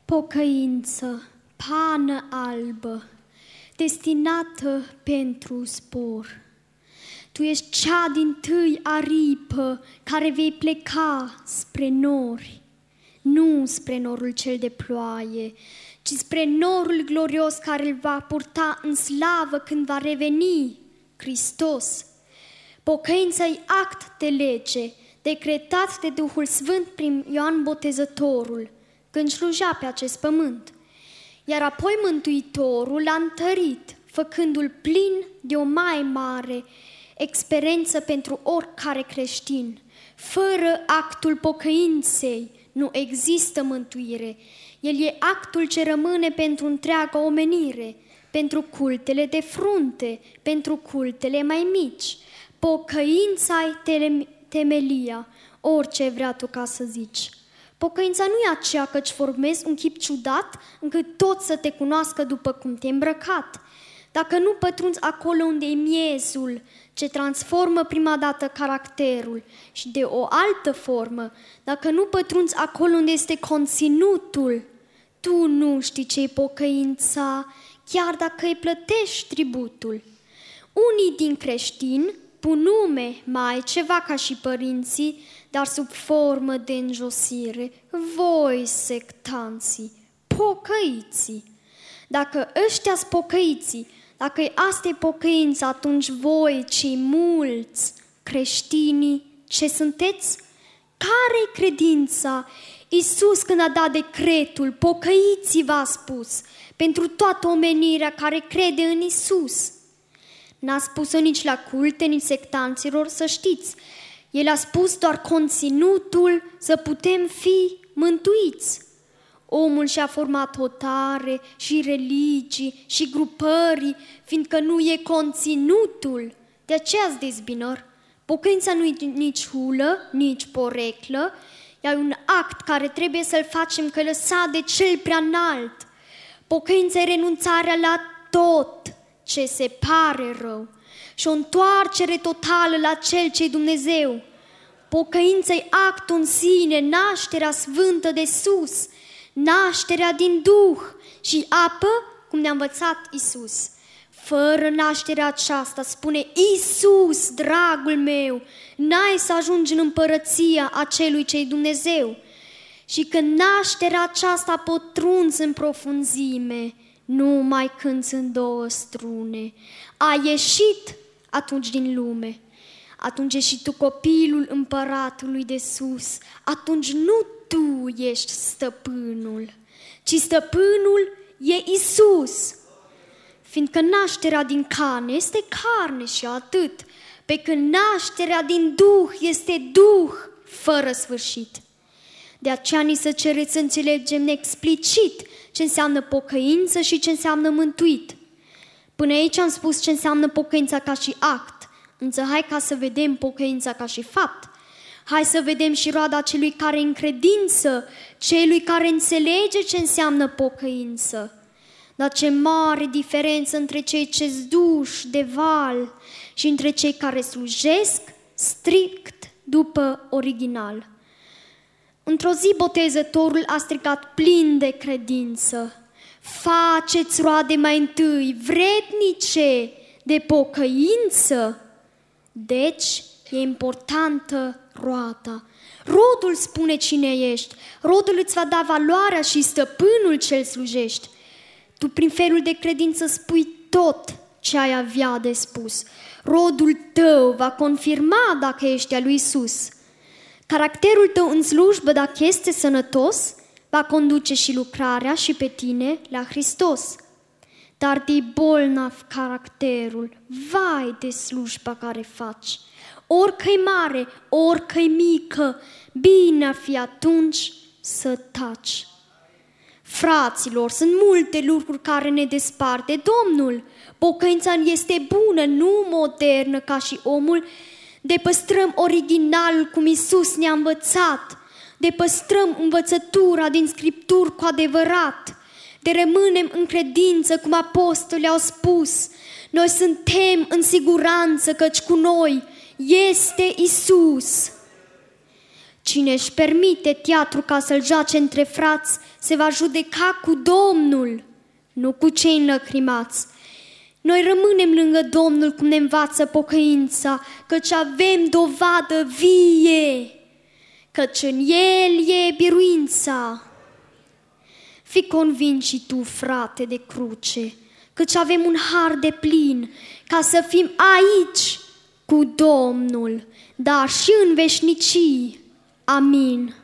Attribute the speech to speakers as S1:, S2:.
S1: Pocăință, pană albă, destinată pentru zbor. Tu ești cea dintâi aripă care vei pleca spre nori, nu spre norul cel de ploaie, ci spre norul glorios care îl va purta în slavă când va reveni Hristos. Pocăința e act de lege, decretat de Duhul Sfânt prin Ioan Botezătorul, când slujea pe acest pământ. Iar apoi Mântuitorul l-a întărit, făcându-l plin de o mai mare experiență pentru oricare creștin. Fără actul pocăinței nu există mântuire. El e actul ce rămâne pentru întreaga omenire, pentru cultele de frunte, pentru cultele mai mici. Pocăința-i temelia, orice vrea tu ca să zici. Pocăința nu e aceea că-ți formezi un chip ciudat încât toți să te cunoască după cum te-ai îmbrăcat. Dacă nu pătrunzi acolo unde e miezul, ce transformă prima dată caracterul și de o altă formă, dacă nu pătrunzi acolo unde este conținutul, tu nu știi ce-i pocăința, chiar dacă îi plătești tributul. Unii din creștini pun nume mai ceva ca și părinții, dar sub formă de înjosire. Voi, sectanții, pocăiții! Dacă ăștia-s pocăiții, dacă asta e pocăința, atunci voi, cei mulți creștinii, ce sunteți? Care-i credința? Iisus, când a dat decretul, pocăiții v-a spus, pentru toată omenirea care crede în Iisus. N-a spus-o nici la culte, nici sectanților, să știți. El a spus doar conținutul să putem fi mântuiți. Omul și-a format hotare și religii și grupări, fiindcă nu e conținutul. De aceea-s dezbinări. Pocăința nu e nici hulă, nici poreclă, e un act care trebuie să-l facem că lăsat de cel prea înalt. Pocăința e renunțarea la tot ce se pare rău și o întoarcere totală la cel ce-i Dumnezeu. Pocăința e actul în sine, nașterea sfântă de sus, nașterea din Duh și apă, cum ne-a învățat Iisus. Fără nașterea aceasta, spune Iisus, dragul meu, n-ai să ajungi în împărăția acelui ce-i Dumnezeu. Și când nașterea aceasta a pătruns în profunzime, nu mai cânți în două strune. A ieșit atunci din lume. Atunci ești și tu copilul împăratului de sus. Atunci nu tu ești stăpânul, ci stăpânul e Iisus. Fiindcă nașterea din carne este carne și atât, pe când nașterea din Duh este Duh fără sfârșit. De aceea ni se cere să înțelegem explicit ce înseamnă pocăință și ce înseamnă mântuit. Până aici am spus ce înseamnă pocăința ca și act, însă hai ca să vedem pocăința ca și fapt. Hai să vedem și roada celui care în credință, celui care înțelege ce înseamnă pocăință. Dar ce mare diferență între cei ce-s duși de val și între cei care slujesc strict după original. Într-o zi Botezătorul a strigat plin de credință: faceți roade mai întâi, vrednice de pocăință. Deci e importantă roada. Rodul spune cine ești, rodul îți va da valoarea și stăpânul ce-l slujești. Tu prin felul de credință spui tot ce ai avea de spus. Rodul tău va confirma dacă ești al lui Iisus. Caracterul tău în slujbă, dacă este sănătos, va conduce și lucrarea și pe tine la Hristos. Dar de bolnav caracterul, vai de slujba care faci. Orică-i mare, orică-i mică, bine ar fi atunci să taci. Fraților, sunt multe lucruri care ne despart de Domnul. Pocăința este bună, nu modernă ca și omul. De păstrăm originalul cum Iisus ne-a învățat. De păstrăm învățătura din Scripturi cu adevărat. De rămânem în credință cum apostolii au spus. Noi suntem în siguranță căci cu noi este Iisus. Cine își permite teatru ca să-l joace între frați, se va judeca cu Domnul, nu cu cei înlăcrimați. Noi rămânem lângă Domnul cum ne învață pocăința, căci avem dovadă vie, căci în El e biruința. Fii convins și tu, frate de cruce, căci avem un har de plin, ca să fim aici cu Domnul, dar și în veșnicii. Amin.